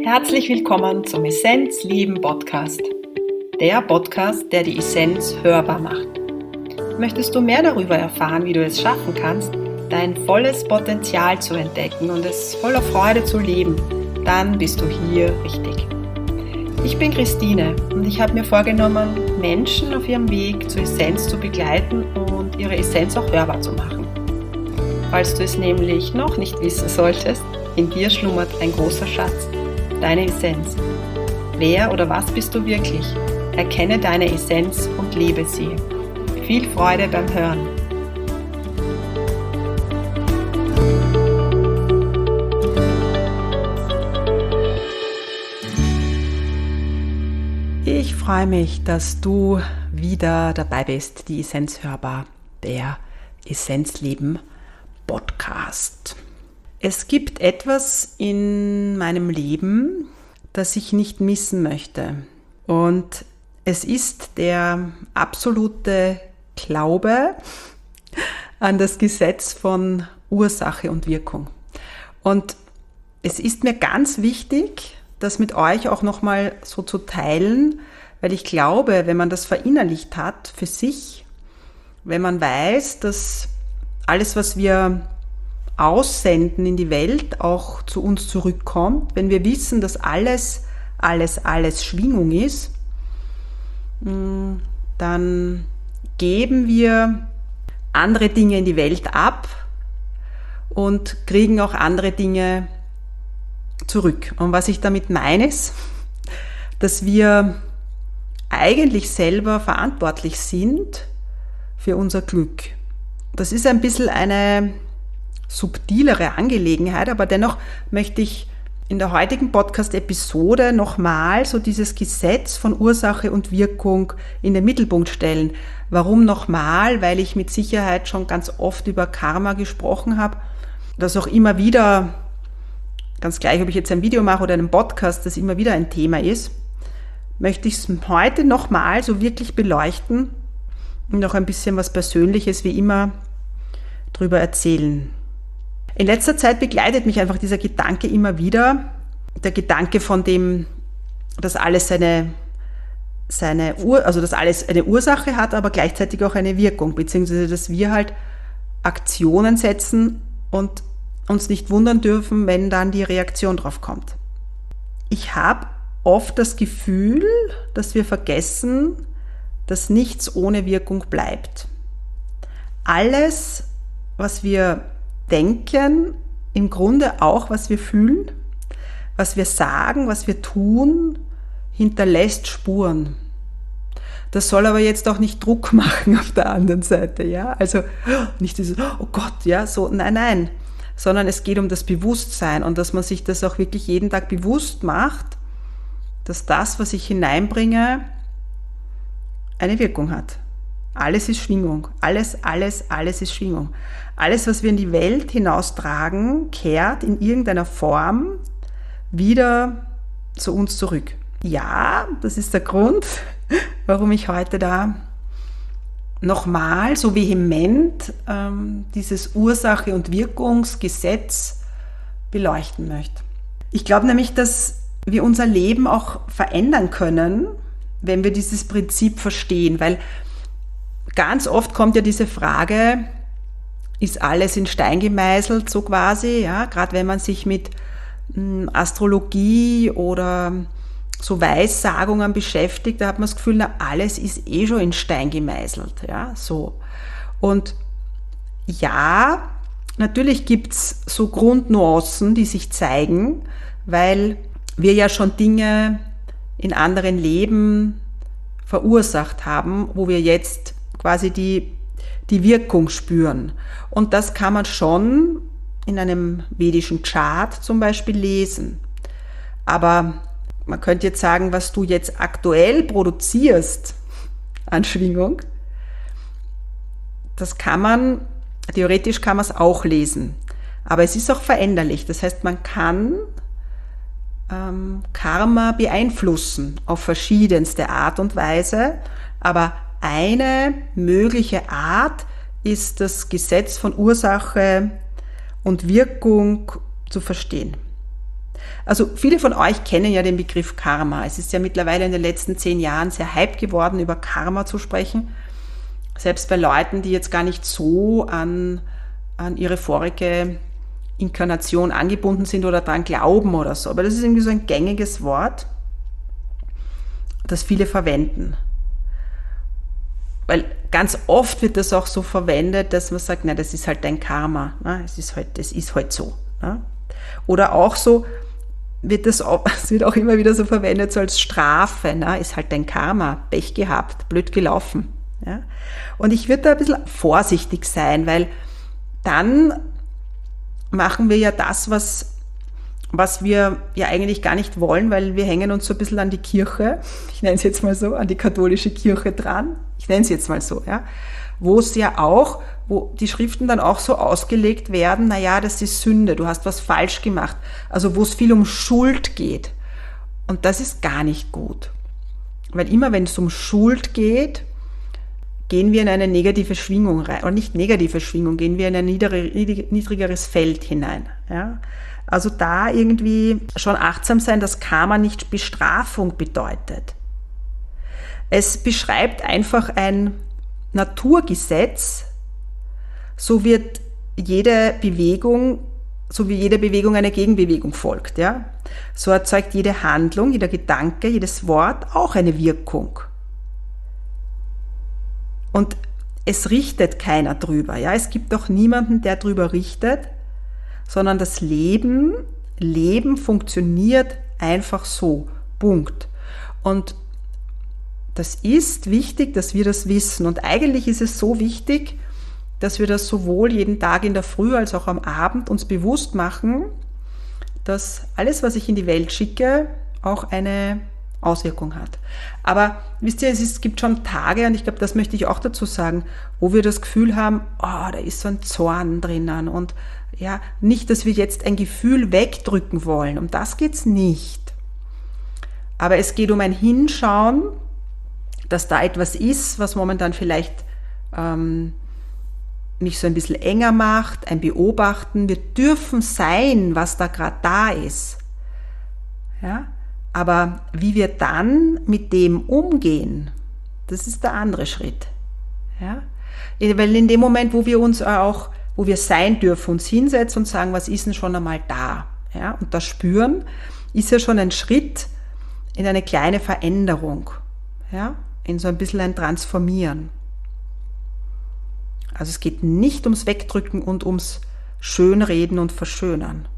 Herzlich willkommen zum Essenz Leben Podcast. Der Podcast, der die Essenz hörbar macht. Möchtest du mehr darüber erfahren, wie du es schaffen kannst, dein volles Potenzial zu entdecken und es voller Freude zu leben, dann bist du hier richtig. Ich bin Christine und ich habe mir vorgenommen, Menschen auf ihrem Weg zur Essenz zu begleiten und ihre Essenz auch hörbar zu machen. Falls du es nämlich noch nicht wissen solltest, in dir schlummert ein großer Schatz, deine Essenz. Wer oder was bist du wirklich? Erkenne deine Essenz und lebe sie. Viel Freude beim Hören. Ich freue mich, dass du wieder dabei bist, die Essenz hörbar, der Essenzleben Podcast. Es gibt etwas in meinem Leben, das ich nicht missen möchte. Und es ist der absolute Glaube an das Gesetz von Ursache und Wirkung. Und es ist mir ganz wichtig, das mit euch auch nochmal so zu teilen, weil ich glaube, wenn man das verinnerlicht hat für sich, wenn man weiß, dass alles, was wir aussenden in die Welt, auch zu uns zurückkommt, wenn wir wissen, dass alles Schwingung ist, dann geben wir andere Dinge in die Welt ab und kriegen auch andere Dinge zurück. Und was ich damit meine, ist, dass wir eigentlich selber verantwortlich sind für unser Glück. Das ist ein bisschen eine subtilere Angelegenheit, aber dennoch möchte ich in der heutigen Podcast-Episode nochmal so dieses Gesetz von Ursache und Wirkung in den Mittelpunkt stellen. Warum nochmal? Weil ich mit Sicherheit schon ganz oft über Karma gesprochen habe, das auch immer wieder, ganz gleich, ob ich jetzt ein Video mache oder einen Podcast, das immer wieder ein Thema ist, möchte ich es heute nochmal so wirklich beleuchten und noch ein bisschen was Persönliches wie immer drüber erzählen. In letzter Zeit begleitet mich einfach dieser Gedanke immer wieder, der Gedanke von dem, dass alles dass alles eine Ursache hat, aber gleichzeitig auch eine Wirkung, beziehungsweise dass wir halt Aktionen setzen und uns nicht wundern dürfen, wenn dann die Reaktion drauf kommt. Ich habe oft das Gefühl, dass wir vergessen, dass nichts ohne Wirkung bleibt. Alles, was wir denken, im Grunde auch, was wir fühlen, was wir sagen, was wir tun, hinterlässt Spuren. Das soll aber jetzt auch nicht Druck machen auf der anderen Seite, ja. Also nicht dieses, oh Gott, ja, so, nein, sondern es geht um das Bewusstsein und dass man sich das auch wirklich jeden Tag bewusst macht, dass das, was ich hineinbringe, eine Wirkung hat. Alles ist Schwingung. Alles ist Schwingung. Alles, was wir in die Welt hinaustragen, kehrt in irgendeiner Form wieder zu uns zurück. Ja, das ist der Grund, warum ich heute da nochmal so vehement dieses Ursache- und Wirkungsgesetz beleuchten möchte. Ich glaube nämlich, dass wir unser Leben auch verändern können, wenn wir dieses Prinzip verstehen, weil ganz oft kommt ja diese Frage, ist alles in Stein gemeißelt, so quasi, ja, gerade wenn man sich mit Astrologie oder so Weissagungen beschäftigt, da hat man das Gefühl, na, alles ist eh schon in Stein gemeißelt, ja, so. Und ja, natürlich gibt's so Grundnuancen, die sich zeigen, weil wir ja schon Dinge in anderen Leben verursacht haben, wo wir jetzt quasi die Wirkung spüren. Und das kann man schon in einem vedischen Chart zum Beispiel lesen. Aber man könnte jetzt sagen, was du jetzt aktuell produzierst an Schwingung, theoretisch kann man es auch lesen. Aber es ist auch veränderlich. Das heißt, man kann Karma beeinflussen auf verschiedenste Art und Weise, aber eine mögliche Art ist das Gesetz von Ursache und Wirkung zu verstehen. Also viele von euch kennen ja den Begriff Karma. Es ist ja mittlerweile in den letzten 10 Jahren sehr hype geworden, über Karma zu sprechen. Selbst bei Leuten, die jetzt gar nicht so an ihre vorige Inkarnation angebunden sind oder daran glauben oder so. Aber das ist irgendwie so ein gängiges Wort, das viele verwenden. Weil ganz oft wird das auch so verwendet, dass man sagt, na, das ist halt dein Karma. Das ist halt so. Oder auch so, es wird auch immer wieder so verwendet, so als Strafe, ist halt dein Karma, Pech gehabt, blöd gelaufen. Ja? Und ich würde da ein bisschen vorsichtig sein, weil dann machen wir ja das, was wir ja eigentlich gar nicht wollen, weil wir hängen uns so ein bisschen an die Kirche, ich nenne es jetzt mal so, an die katholische Kirche dran, ich nenne es jetzt mal so, ja, wo es ja auch, wo die Schriften dann auch so ausgelegt werden, naja, das ist Sünde, du hast was falsch gemacht, also wo es viel um Schuld geht. Und das ist gar nicht gut. Weil immer wenn es um Schuld geht, gehen wir in eine negative Schwingung rein, oder nicht negative Schwingung, gehen wir in ein niedrigeres Feld hinein. Ja? Also da irgendwie schon achtsam sein, dass Karma nicht Bestrafung bedeutet. Es beschreibt einfach ein Naturgesetz, so wie jede Bewegung eine Gegenbewegung folgt. Ja? So erzeugt jede Handlung, jeder Gedanke, jedes Wort auch eine Wirkung. Und es richtet keiner drüber. Ja? Es gibt auch niemanden, der drüber richtet, sondern das Leben funktioniert einfach so. Punkt. Und das ist wichtig, dass wir das wissen. Und eigentlich ist es so wichtig, dass wir das sowohl jeden Tag in der Früh als auch am Abend uns bewusst machen, dass alles, was ich in die Welt schicke, auch eine Auswirkung hat. Aber wisst ihr, es gibt schon Tage, und ich glaube, das möchte ich auch dazu sagen, wo wir das Gefühl haben, da ist so ein Zorn drinnen und ja, nicht, dass wir jetzt ein Gefühl wegdrücken wollen, um das geht's nicht. Aber es geht um ein Hinschauen, dass da etwas ist, was momentan vielleicht mich so ein bisschen enger macht, ein Beobachten. Wir dürfen sein, was da gerade da ist. Ja? Aber wie wir dann mit dem umgehen, das ist der andere Schritt. Ja? Weil in dem Moment, wo wir sein dürfen, uns hinsetzen und sagen, was ist denn schon einmal da? Ja? Und das Spüren ist ja schon ein Schritt in eine kleine Veränderung. Ja? In so ein bisschen ein Transformieren. Also es geht nicht ums Wegdrücken und ums Schönreden und Verschönern.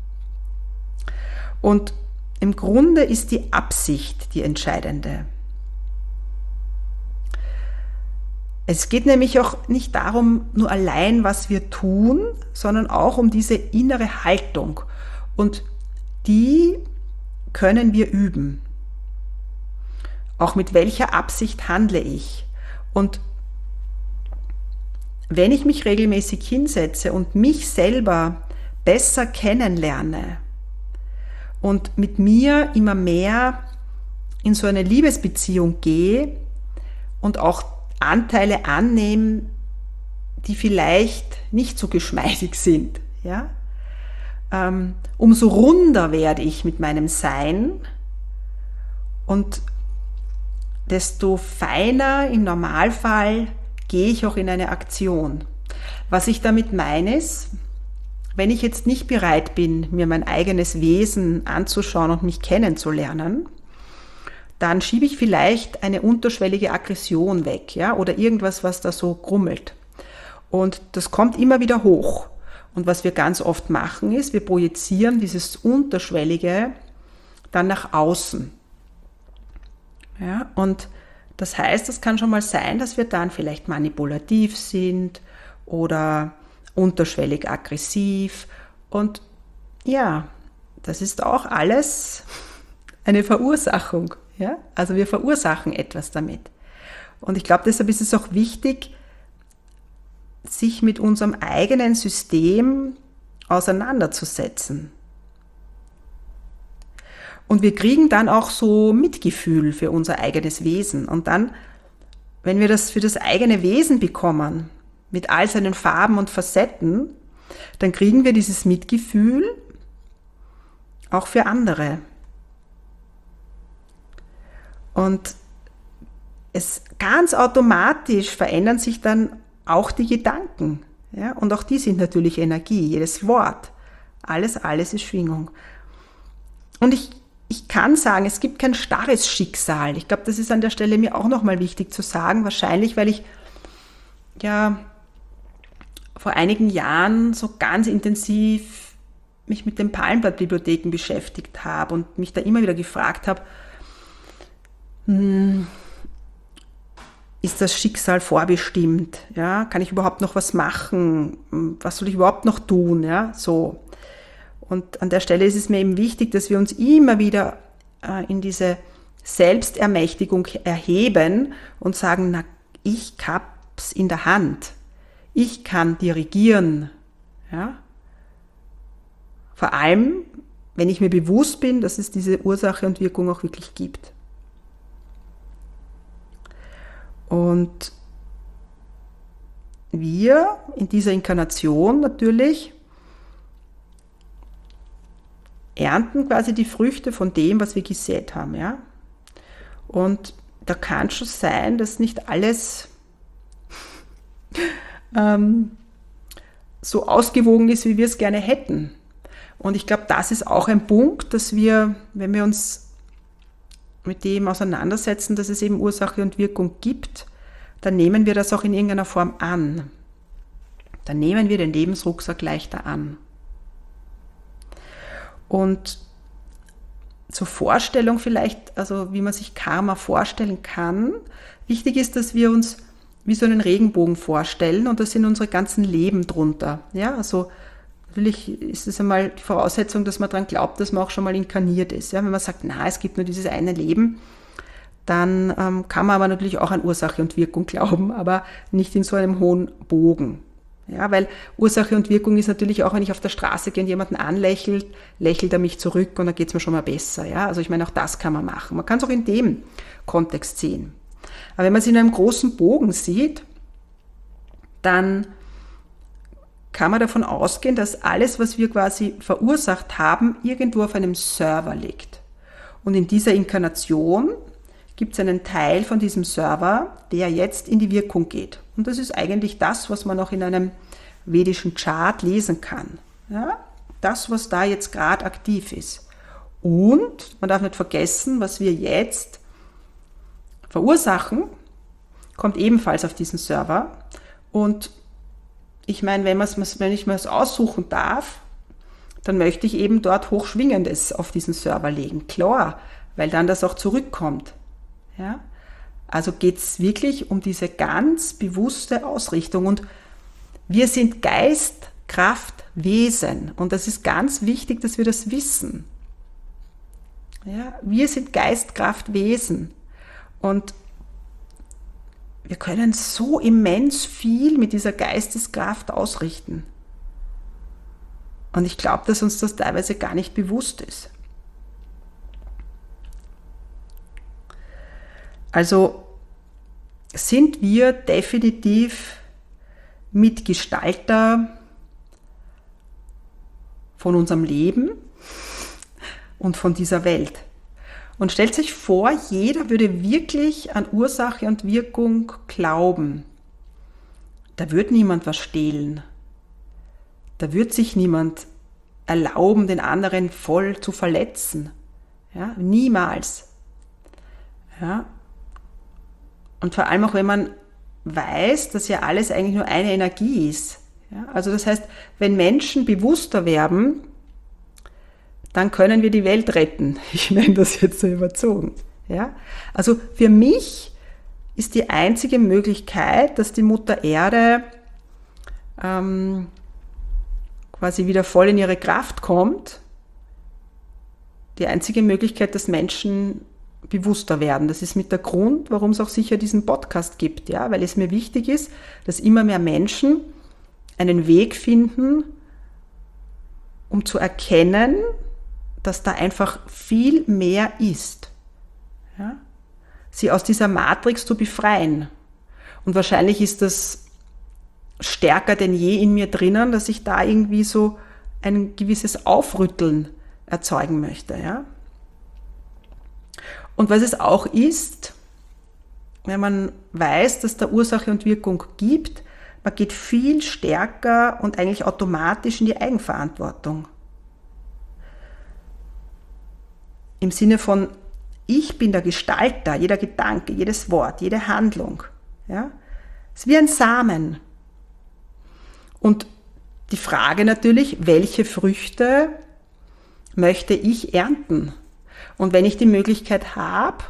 Und im Grunde ist die Absicht die entscheidende. Es geht nämlich auch nicht darum, nur allein, was wir tun, sondern auch um diese innere Haltung. Und die können wir üben. Auch mit welcher Absicht handle ich? Und wenn ich mich regelmäßig hinsetze und mich selber besser kennenlerne und mit mir immer mehr in so eine Liebesbeziehung gehe und auch Anteile annehme, die vielleicht nicht so geschmeidig sind, ja? Umso runder werde ich mit meinem Sein und desto feiner im Normalfall gehe ich auch in eine Aktion. Was ich damit meine ist, wenn ich jetzt nicht bereit bin, mir mein eigenes Wesen anzuschauen und mich kennenzulernen, dann schiebe ich vielleicht eine unterschwellige Aggression weg, ja, oder irgendwas, was da so grummelt. Und das kommt immer wieder hoch. Und was wir ganz oft machen ist, wir projizieren dieses Unterschwellige dann nach außen. Ja, und das heißt, es kann schon mal sein, dass wir dann vielleicht manipulativ sind oder unterschwellig aggressiv. Und ja, das ist auch alles eine Verursachung. Ja? Also wir verursachen etwas damit. Und ich glaube, deshalb ist es auch wichtig, sich mit unserem eigenen System auseinanderzusetzen. Und wir kriegen dann auch so Mitgefühl für unser eigenes Wesen. Und dann, wenn wir das für das eigene Wesen bekommen, mit all seinen Farben und Facetten, dann kriegen wir dieses Mitgefühl auch für andere. Und es ganz automatisch verändern sich dann auch die Gedanken. Ja? Und auch die sind natürlich Energie, jedes Wort. Alles ist Schwingung. Und ich kann sagen, es gibt kein starres Schicksal. Ich glaube, das ist an der Stelle mir auch nochmal wichtig zu sagen. Wahrscheinlich, weil ich ja vor einigen Jahren so ganz intensiv mich mit den Palmblattbibliotheken beschäftigt habe und mich da immer wieder gefragt habe, ist das Schicksal vorbestimmt? Ja, kann ich überhaupt noch was machen? Was soll ich überhaupt noch tun? Ja, so. Und an der Stelle ist es mir eben wichtig, dass wir uns immer wieder in diese Selbstermächtigung erheben und sagen, na, ich hab's in der Hand. Ich kann dirigieren. Ja? Vor allem, wenn ich mir bewusst bin, dass es diese Ursache und Wirkung auch wirklich gibt. Und wir in dieser Inkarnation natürlich ernten quasi die Früchte von dem, was wir gesät haben. Ja? Und da kann schon sein, dass nicht alles so ausgewogen ist, wie wir es gerne hätten. Und ich glaube, das ist auch ein Punkt, dass wir, wenn wir uns mit dem auseinandersetzen, dass es eben Ursache und Wirkung gibt, dann nehmen wir das auch in irgendeiner Form an. Dann nehmen wir den Lebensrucksack leichter an. Und zur Vorstellung vielleicht, also wie man sich Karma vorstellen kann, wichtig ist, dass wir uns wie so einen Regenbogen vorstellen und da sind unsere ganzen Leben drunter. Ja, also natürlich ist es einmal die Voraussetzung, dass man daran glaubt, dass man auch schon mal inkarniert ist. Ja, wenn man sagt, na, es gibt nur dieses eine Leben, dann kann man aber natürlich auch an Ursache und Wirkung glauben, aber nicht in so einem hohen Bogen. Ja, weil Ursache und Wirkung ist natürlich auch, wenn ich auf der Straße gehe und jemanden anlächelt, lächelt er mich zurück und dann geht es mir schon mal besser. Ja, also ich meine, auch das kann man machen. Man kann es auch in dem Kontext sehen. Aber wenn man es in einem großen Bogen sieht, dann kann man davon ausgehen, dass alles, was wir quasi verursacht haben, irgendwo auf einem Server liegt. Und in dieser Inkarnation gibt es einen Teil von diesem Server, der jetzt in die Wirkung geht. Und das ist eigentlich das, was man auch in einem vedischen Chart lesen kann. Ja? Das, was da jetzt gerade aktiv ist. Und man darf nicht vergessen, was wir jetzt verursachen, kommt ebenfalls auf diesen Server. Und ich meine, wenn ich mir das aussuchen darf, dann möchte ich eben dort Hochschwingendes auf diesen Server legen. Klar, weil dann das auch zurückkommt. Ja? Also geht es wirklich um diese ganz bewusste Ausrichtung. Und wir sind Geist, Kraft, Wesen. Und das ist ganz wichtig, dass wir das wissen. Ja? Wir sind Geist, Kraft, Wesen. Und wir können so immens viel mit dieser Geisteskraft ausrichten. Und ich glaube, dass uns das teilweise gar nicht bewusst ist. Also sind wir definitiv Mitgestalter von unserem Leben und von dieser Welt. Und stellt sich vor, jeder würde wirklich an Ursache und Wirkung glauben. Da wird niemand was stehlen. Da wird sich niemand erlauben, den anderen voll zu verletzen. Ja, niemals. Ja. Und vor allem auch, wenn man weiß, dass ja alles eigentlich nur eine Energie ist. Ja, also das heißt, wenn Menschen bewusster werden, dann können wir die Welt retten. Ich nenne das jetzt so überzogen. Ja? Also für mich ist die einzige Möglichkeit, dass die Mutter Erde quasi wieder voll in ihre Kraft kommt, die einzige Möglichkeit, dass Menschen bewusster werden. Das ist mit der Grund, warum es auch sicher diesen Podcast gibt, ja? Weil es mir wichtig ist, dass immer mehr Menschen einen Weg finden, um zu erkennen, dass da einfach viel mehr ist. Ja? Sie aus dieser Matrix zu befreien. Und wahrscheinlich ist das stärker denn je in mir drinnen, dass ich da irgendwie so ein gewisses Aufrütteln erzeugen möchte. Ja? Und was es auch ist, wenn man weiß, dass da Ursache und Wirkung gibt, man geht viel stärker und eigentlich automatisch in die Eigenverantwortung. Im Sinne von, ich bin der Gestalter, jeder Gedanke, jedes Wort, jede Handlung. Ja? Es ist wie ein Samen. Und die Frage natürlich, welche Früchte möchte ich ernten? Und wenn ich die Möglichkeit habe,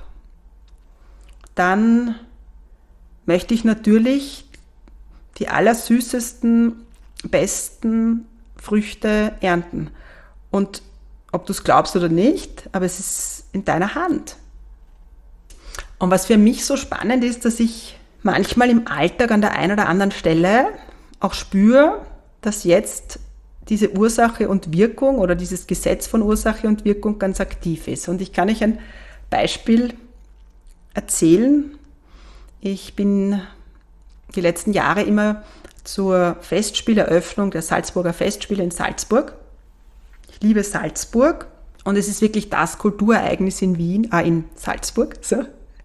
dann möchte ich natürlich die allersüßesten, besten Früchte ernten. Und ob du es glaubst oder nicht, aber es ist in deiner Hand. Und was für mich so spannend ist, dass ich manchmal im Alltag an der einen oder anderen Stelle auch spüre, dass jetzt diese Ursache und Wirkung oder dieses Gesetz von Ursache und Wirkung ganz aktiv ist. Und ich kann euch ein Beispiel erzählen. Ich bin die letzten Jahre immer zur Festspieleröffnung der Salzburger Festspiele in Salzburg. Ich liebe Salzburg und es ist wirklich das Kulturereignis in Wien, in Salzburg. So.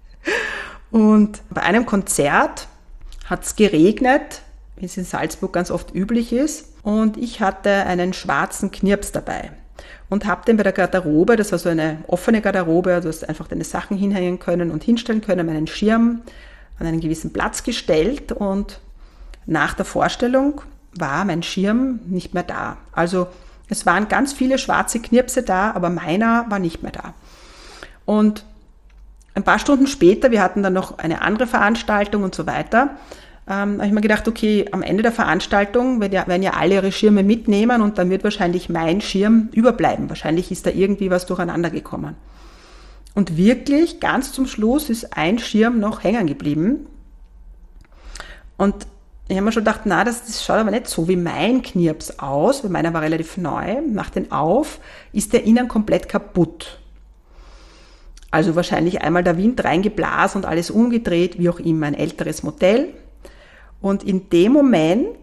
Und bei einem Konzert hat es geregnet, wie es in Salzburg ganz oft üblich ist. Und ich hatte einen schwarzen Knirps dabei und habe den bei der Garderobe, das war so eine offene Garderobe, also du hast einfach deine Sachen hinhängen können und hinstellen können, meinen Schirm an einen gewissen Platz gestellt und nach der Vorstellung war mein Schirm nicht mehr da. Also es waren ganz viele schwarze Knirpse da, aber meiner war nicht mehr da. Und ein paar Stunden später, wir hatten dann noch eine andere Veranstaltung und so weiter, habe ich mir gedacht, okay, am Ende der Veranstaltung werden ja alle ihre Schirme mitnehmen und dann wird wahrscheinlich mein Schirm überbleiben. Wahrscheinlich ist da irgendwie was durcheinander gekommen. Und wirklich, ganz zum Schluss ist ein Schirm noch hängen geblieben. Und ich habe mir schon gedacht, na, das schaut aber nicht so wie mein Knirps aus, weil meiner war relativ neu. Mach den auf, ist der innen komplett kaputt. Also wahrscheinlich einmal der Wind reingeblasen und alles umgedreht, wie auch immer, ein älteres Modell. Und in dem Moment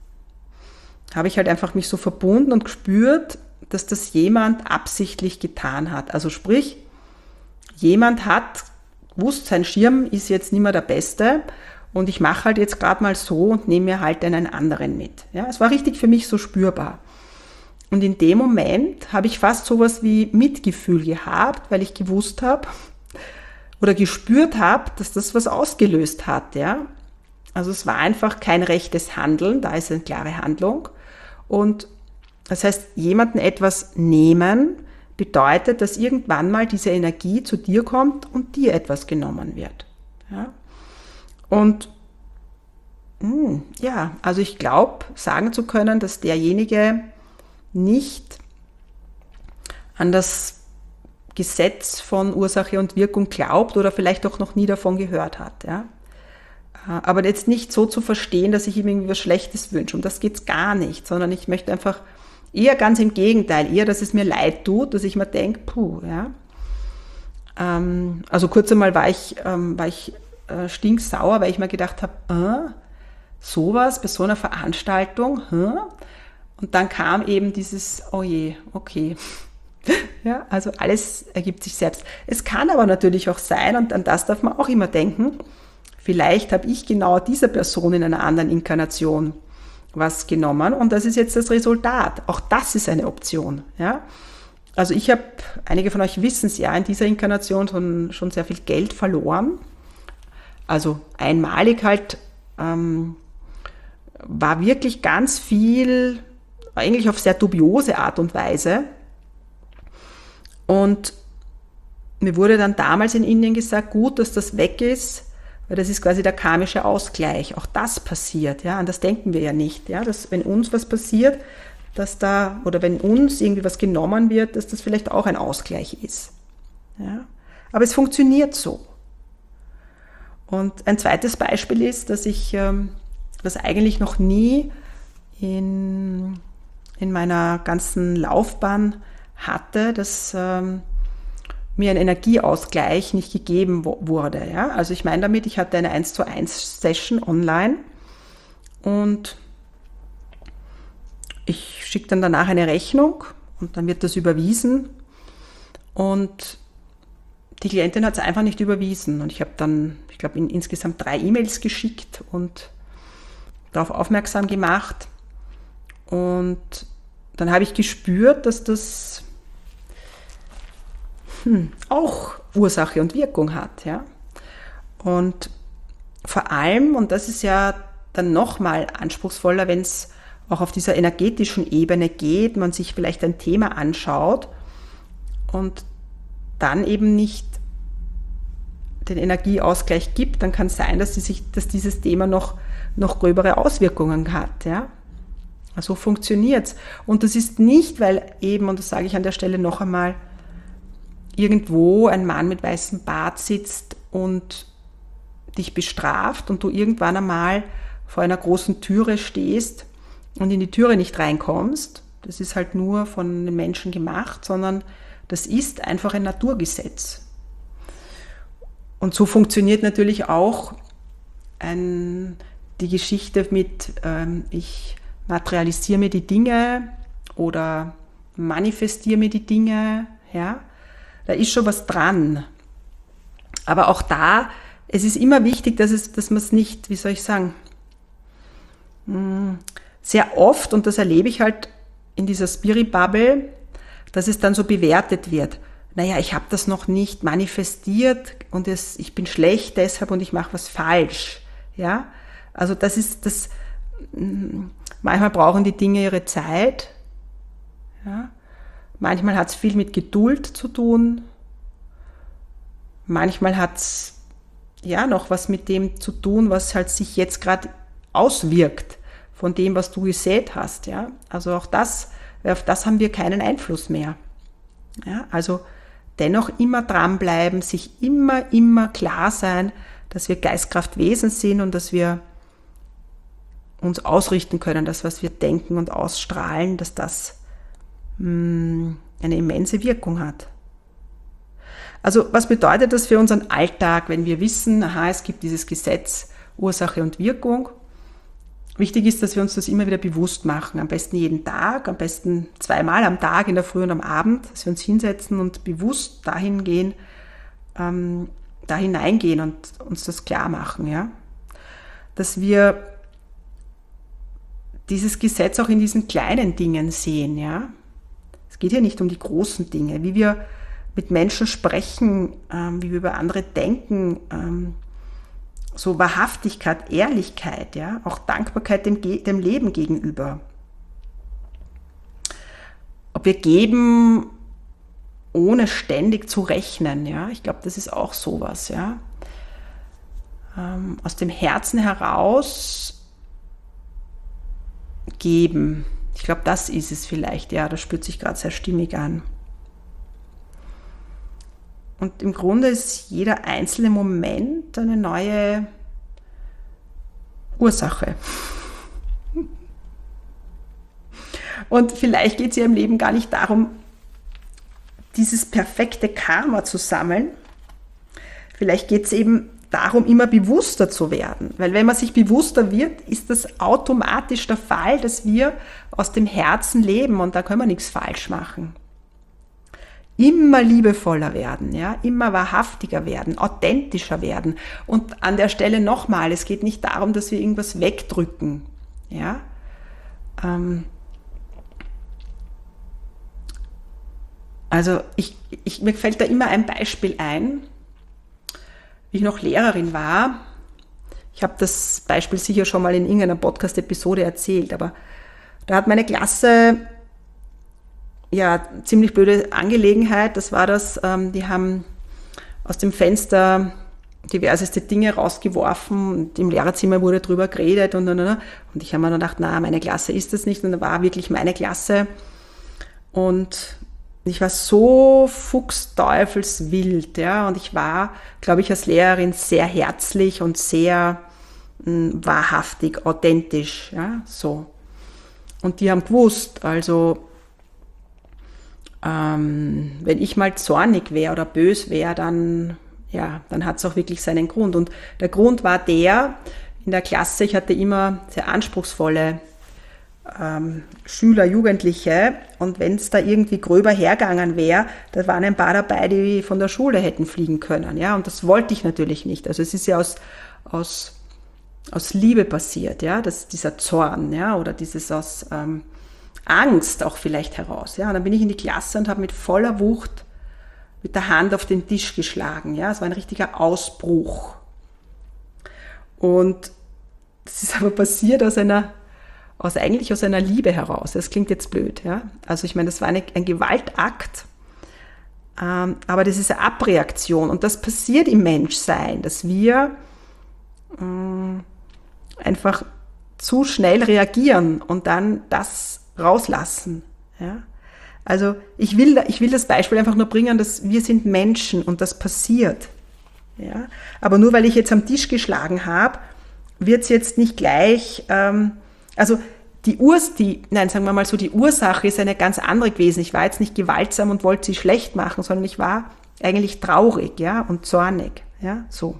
habe ich halt einfach mich so verbunden und gespürt, dass das jemand absichtlich getan hat. Also sprich, jemand hat gewusst, sein Schirm ist jetzt nicht mehr der beste und ich mache halt jetzt gerade mal so und nehme mir halt einen anderen mit. Ja, es war richtig für mich so spürbar. Und in dem Moment habe ich fast sowas wie Mitgefühl gehabt, weil ich gewusst habe oder gespürt habe, dass das was ausgelöst hat. Ja? Also es war einfach kein rechtes Handeln, da ist eine klare Handlung. Und das heißt, jemandem etwas nehmen bedeutet, dass irgendwann mal diese Energie zu dir kommt und dir etwas genommen wird. Ja? Und ja, also ich glaube, sagen zu können, dass derjenige nicht an das Gesetz von Ursache und Wirkung glaubt oder vielleicht auch noch nie davon gehört hat. Ja? Aber jetzt nicht so zu verstehen, dass ich ihm irgendwie was Schlechtes wünsche. Um das geht's gar nicht, sondern ich möchte einfach eher ganz im Gegenteil, eher, dass es mir leid tut, dass ich mir denke, ja. Also kurz einmal war ich stinksauer, weil ich mir gedacht habe, sowas bei so einer Veranstaltung, Und dann kam eben dieses, oh je, okay. Ja, also alles ergibt sich selbst. Es kann aber natürlich auch sein, und an das darf man auch immer denken, vielleicht habe ich genau dieser Person in einer anderen Inkarnation was genommen und das ist jetzt das Resultat. Auch das ist eine Option. Ja? Also ich habe, einige von euch wissen es ja, in dieser Inkarnation schon sehr viel Geld verloren. Also einmalig halt war wirklich ganz viel, eigentlich auf sehr dubiose Art und Weise. Und mir wurde dann damals in Indien gesagt, gut, dass das weg ist, weil das ist quasi der karmische Ausgleich. Auch das passiert, ja, an das denken wir ja nicht, ja, dass wenn uns was passiert, oder wenn uns irgendwie was genommen wird, dass das vielleicht auch ein Ausgleich ist. Ja. Aber es funktioniert so. Und ein zweites Beispiel ist, dass ich das eigentlich noch nie in meiner ganzen Laufbahn hatte, dass mir ein Energieausgleich nicht gegeben wurde. Ja? Also ich meine damit, ich hatte eine 1:1 Session online und ich schicke dann danach eine Rechnung und dann wird das überwiesen und die Klientin hat es einfach nicht überwiesen und ich habe dann, ich glaube, insgesamt 3 E-Mails geschickt und darauf aufmerksam gemacht und dann habe ich gespürt, dass das auch Ursache und Wirkung hat, ja. Und vor allem, und das ist ja dann nochmal anspruchsvoller, wenn es auch auf dieser energetischen Ebene geht, man sich vielleicht ein Thema anschaut und dann eben nicht den Energieausgleich gibt, dann kann es sein, dass dieses Thema noch gröbere Auswirkungen hat, ja. So funktioniert's. Und das ist nicht, weil eben, und das sage ich an der Stelle noch einmal, irgendwo ein Mann mit weißem Bart sitzt und dich bestraft und du irgendwann einmal vor einer großen Türe stehst und in die Türe nicht reinkommst. Das ist halt nur von den Menschen gemacht, sondern das ist einfach ein Naturgesetz. Und so funktioniert natürlich auch die Geschichte mit ich materialisiere mir die Dinge oder manifestiere mir die Dinge, ja. Da ist schon was dran. Aber auch da, es ist immer wichtig, dass man es nicht, wie soll ich sagen, sehr oft, und das erlebe ich halt in dieser Spirit-Bubble, dass es dann so bewertet wird. Naja, ich habe das noch nicht manifestiert und ich bin schlecht deshalb und ich mache was falsch. Ja? Also das ist das, manchmal brauchen die Dinge ihre Zeit. Ja? Manchmal hat es viel mit Geduld zu tun. Manchmal hat es ja noch was mit dem zu tun, was halt sich jetzt gerade auswirkt von dem, was du gesät hast. Ja? Also auch das, auf das haben wir keinen Einfluss mehr. Ja? Also dennoch immer dranbleiben, sich immer klar sein, dass wir Geistkraftwesen sind und dass wir uns ausrichten können, das, was wir denken und ausstrahlen, dass das eine immense Wirkung hat. Also was bedeutet das für unseren Alltag, wenn wir wissen, es gibt dieses Gesetz Ursache und Wirkung? Wichtig ist, dass wir uns das immer wieder bewusst machen, am besten jeden Tag, am besten 2-mal am Tag, in der Früh und am Abend, dass wir uns hinsetzen und bewusst da hineingehen und uns das klar machen, ja? Dass wir dieses Gesetz auch in diesen kleinen Dingen sehen, ja? Es geht hier nicht um die großen Dinge, wie wir mit Menschen sprechen, wie wir über andere denken, so Wahrhaftigkeit, Ehrlichkeit, ja, auch Dankbarkeit dem Leben gegenüber. Ob wir geben, ohne ständig zu rechnen, ja, ich glaube, das ist auch sowas, ja. Aus dem Herzen heraus geben. Ich glaube, das ist es vielleicht, ja, das spürt sich gerade sehr stimmig an. Und im Grunde ist jeder einzelne Moment eine neue Ursache. Und vielleicht geht es ja im Leben gar nicht darum, dieses perfekte Karma zu sammeln. Vielleicht geht es eben darum, immer bewusster zu werden. Weil wenn man sich bewusster wird, ist das automatisch der Fall, dass wir aus dem Herzen leben und da können wir nichts falsch machen. Immer liebevoller werden, ja, immer wahrhaftiger werden, authentischer werden. Und an der Stelle nochmal, es geht nicht darum, dass wir irgendwas wegdrücken. Ja? Also mir fällt da immer ein Beispiel ein, wie ich noch Lehrerin war. Ich habe das Beispiel sicher schon mal in irgendeiner Podcast-Episode erzählt, aber da hat meine Klasse ja, ziemlich blöde Angelegenheit, das war das, die haben aus dem Fenster diverseste Dinge rausgeworfen und im Lehrerzimmer wurde drüber geredet und ich habe mir dann gedacht, meine Klasse ist das nicht und da war wirklich meine Klasse und ich war so fuchsteufelswild, ja, und ich war, glaube ich, als Lehrerin sehr herzlich und sehr wahrhaftig, authentisch, ja, so. Und die haben gewusst, also wenn ich mal zornig wäre oder bös wäre, dann hat es auch wirklich seinen Grund. Und der Grund war in der Klasse, ich hatte immer sehr anspruchsvolle Schüler, Jugendliche, und wenn es da irgendwie gröber hergegangen wäre, da waren ein paar dabei, die von der Schule hätten fliegen können. Ja? Und das wollte ich natürlich nicht. Also es ist ja aus Liebe passiert, ja, dieser Zorn, ja, oder dieses aus Angst auch vielleicht heraus. Ja? Und dann bin ich in die Klasse und habe mit voller Wucht mit der Hand auf den Tisch geschlagen. Ja? Es war ein richtiger Ausbruch. Und das ist aber passiert eigentlich aus einer Liebe heraus. Das klingt jetzt blöd. Ja? Also ich meine, das war ein Gewaltakt, aber das ist eine Abreaktion. Und das passiert im Menschsein, dass wir einfach zu schnell reagieren und dann das rauslassen. Ja? Also ich will das Beispiel einfach nur bringen, dass wir sind Menschen und das passiert. Ja? Aber nur weil ich jetzt am Tisch geschlagen habe, wird es jetzt nicht gleich, die Ursache ist eine ganz andere gewesen. Ich war jetzt nicht gewaltsam und wollte sie schlecht machen, sondern ich war eigentlich traurig, ja, und zornig, ja, so.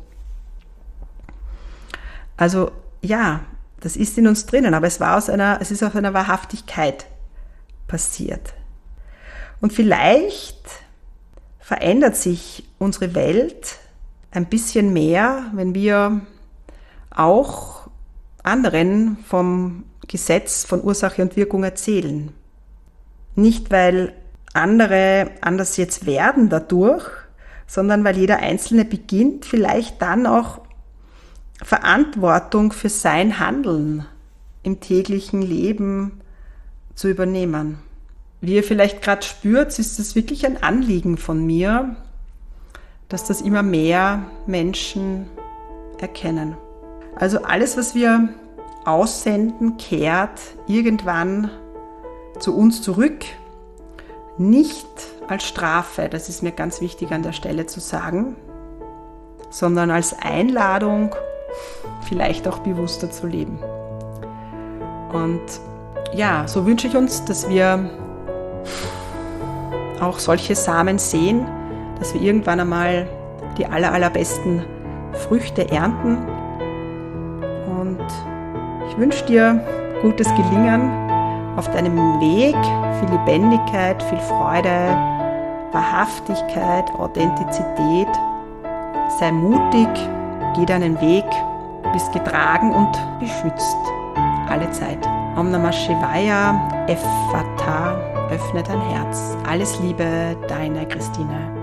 Also, ja, das ist in uns drinnen, aber es ist aus einer Wahrhaftigkeit passiert. Und vielleicht verändert sich unsere Welt ein bisschen mehr, wenn wir auch anderen vom Gesetz von Ursache und Wirkung erzählen. Nicht, weil andere anders jetzt werden dadurch, sondern weil jeder Einzelne beginnt, vielleicht dann auch Verantwortung für sein Handeln im täglichen Leben zu übernehmen. Wie ihr vielleicht gerade spürt, ist es wirklich ein Anliegen von mir, dass das immer mehr Menschen erkennen. Also alles, was wir aussenden, kehrt irgendwann zu uns zurück, nicht als Strafe, das ist mir ganz wichtig an der Stelle zu sagen, sondern als Einladung, vielleicht auch bewusster zu leben. Und ja, so wünsche ich uns, dass wir auch solche Samen sehen, dass wir irgendwann einmal die allerbesten Früchte ernten. Und ich wünsche dir gutes Gelingen auf deinem Weg, viel Lebendigkeit, viel Freude, Wahrhaftigkeit, Authentizität. Sei mutig, geh deinen Weg, bist getragen und beschützt alle Zeit. Om Namah Shivaya, Ephphatha, öffne dein Herz. Alles Liebe, deine Christine.